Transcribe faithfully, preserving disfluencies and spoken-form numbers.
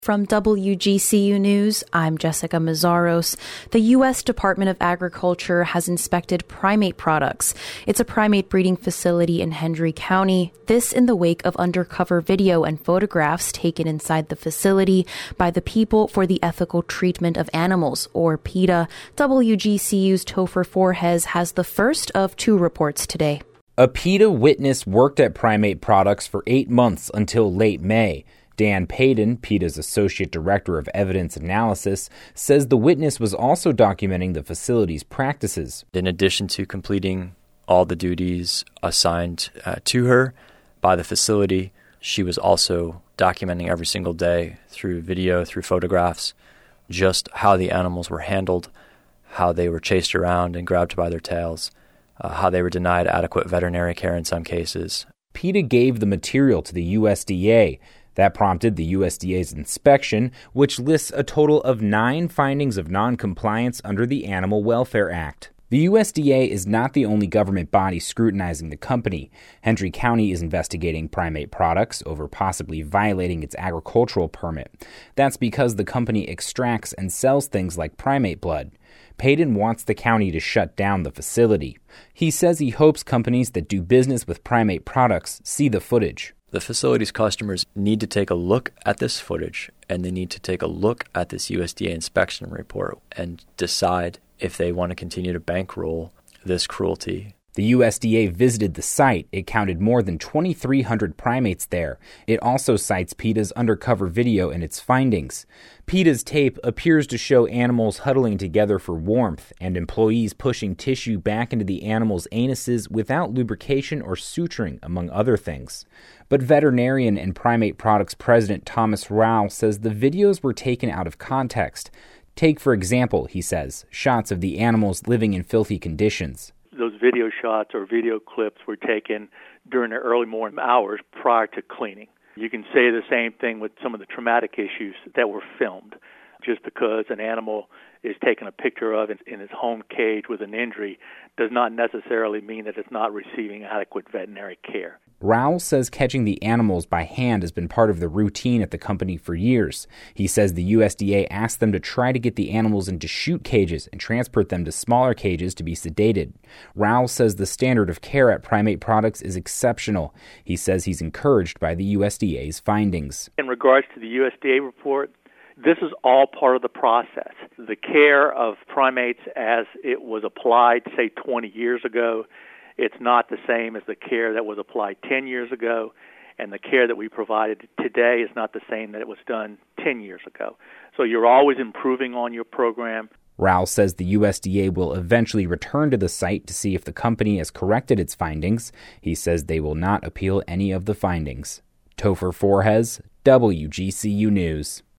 From W G C U News, I'm Jessica Mazzaros. The U S Department of Agriculture has inspected primate products. It's a primate breeding facility in Hendry County. This in the wake of undercover video and photographs taken inside the facility by the People for the Ethical Treatment of Animals, or PETA. W G C U's Topher Forhecz has the first of two reports today. A PETA witness worked at primate products for eight months until late May. Dan Payton, PETA's Associate Director of Evidence Analysis, says the witness was also documenting the facility's practices. In addition to completing all the duties assigned uh, to her by the facility, she was also documenting every single day through video, through photographs, just how the animals were handled, how they were chased around and grabbed by their tails, uh, how they were denied adequate veterinary care in some cases. PETA gave the material to the U S D A. That prompted the U S D A's inspection, which lists a total of nine findings of noncompliance under the Animal Welfare Act. The U S D A is not the only government body scrutinizing the company. Hendry County is investigating primate products over possibly violating its agricultural permit. That's because the company extracts and sells things like primate blood. Payton wants the county to shut down the facility. He says he hopes companies that do business with primate products see the footage. The facility's customers need to take a look at this footage, and they need to take a look at this U S D A inspection report and decide if they want to continue to bankroll this cruelty. The U S D A visited the site. It counted more than twenty-three hundred primates there. It also cites PETA's undercover video in its findings. PETA's tape appears to show animals huddling together for warmth and employees pushing tissue back into the animals' anuses without lubrication or suturing, among other things. But veterinarian and primate products president Thomas Rowell says the videos were taken out of context. Take, for example, he says, shots of the animals living in filthy conditions. Those video shots or video clips were taken during the early morning hours prior to cleaning. You can say the same thing with some of the traumatic issues that were filmed. Just because an animal is taken a picture of in, in its home cage with an injury does not necessarily mean that it's not receiving adequate veterinary care. Rowell says catching the animals by hand has been part of the routine at the company for years. He says the U S D A asked them to try to get the animals into chute cages and transport them to smaller cages to be sedated. Rowell says the standard of care at primate products is exceptional. He says he's encouraged by the U S D A's findings. In regards to the U S D A report, this is all part of the process. The care of primates as it was applied, say, twenty years ago, it's not the same as the care that was applied ten years ago, and the care that we provided today is not the same that it was done ten years ago. So you're always improving on your program. Rowell says the U S D A will eventually return to the site to see if the company has corrected its findings. He says they will not appeal any of the findings. Topher Forhecz, W G C U News.